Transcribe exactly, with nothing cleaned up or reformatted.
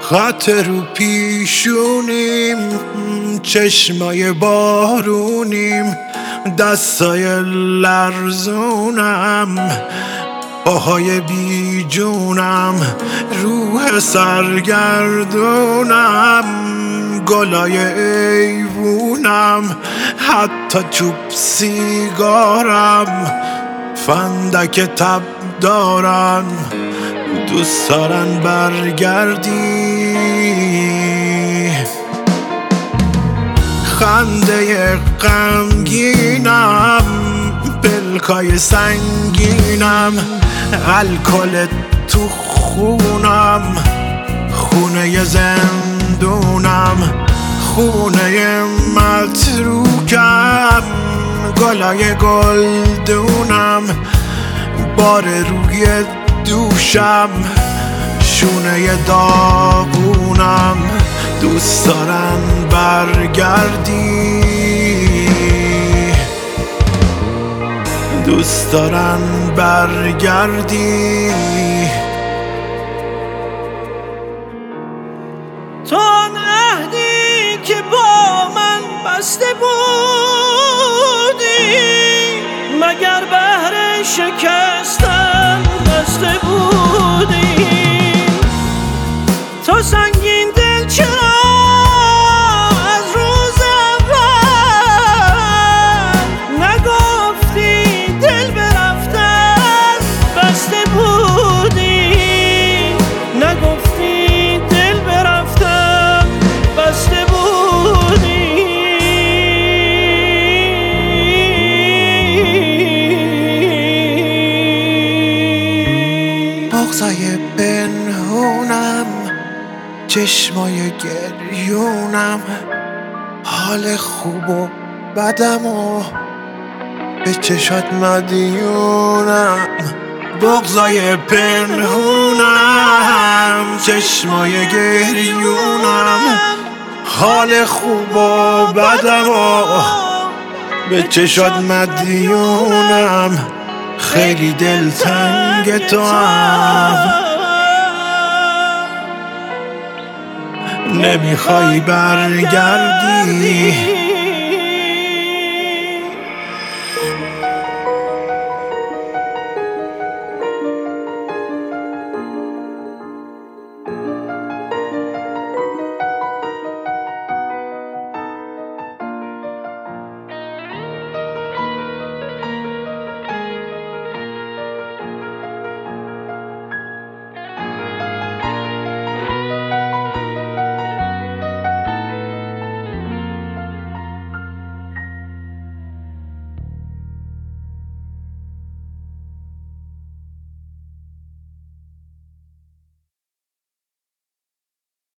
خط رو پیشونیم، چشمای بارونیم، دستای لرزونم، پاهای بی جونم، روح سرگردونم، گلای ایوونم، حتی چوب سیگارم، فندک تب دارم. دوست دارن برگردی، خنده غمگینم، پلکای سنگینم، الکل تو خونم، خونه زندونم، خونه متروکم، گلای گلدونم، بار روی دوشم، شونه داغونم. دوست دارن برگردی، دوست دارن برگردی. تو آن عهدی که با من بسته بودی، مگر بهر شکستن بسته بودی؟ تو سنگین دل چرا از روز اول نگفتی دل به رفتن بسته بودی؟ نگفتی دل به رفتن بسته بودی؟ بغضای پنهونم، چشمای گریونم، حال خوب و بدم و به چشات مدیونم. بغضای پنهونم، چشمای گریونم، حال خوب و بدم و به چشات مدیونم. خیلی دلتنگ تو هم، نمیخوای برگردی.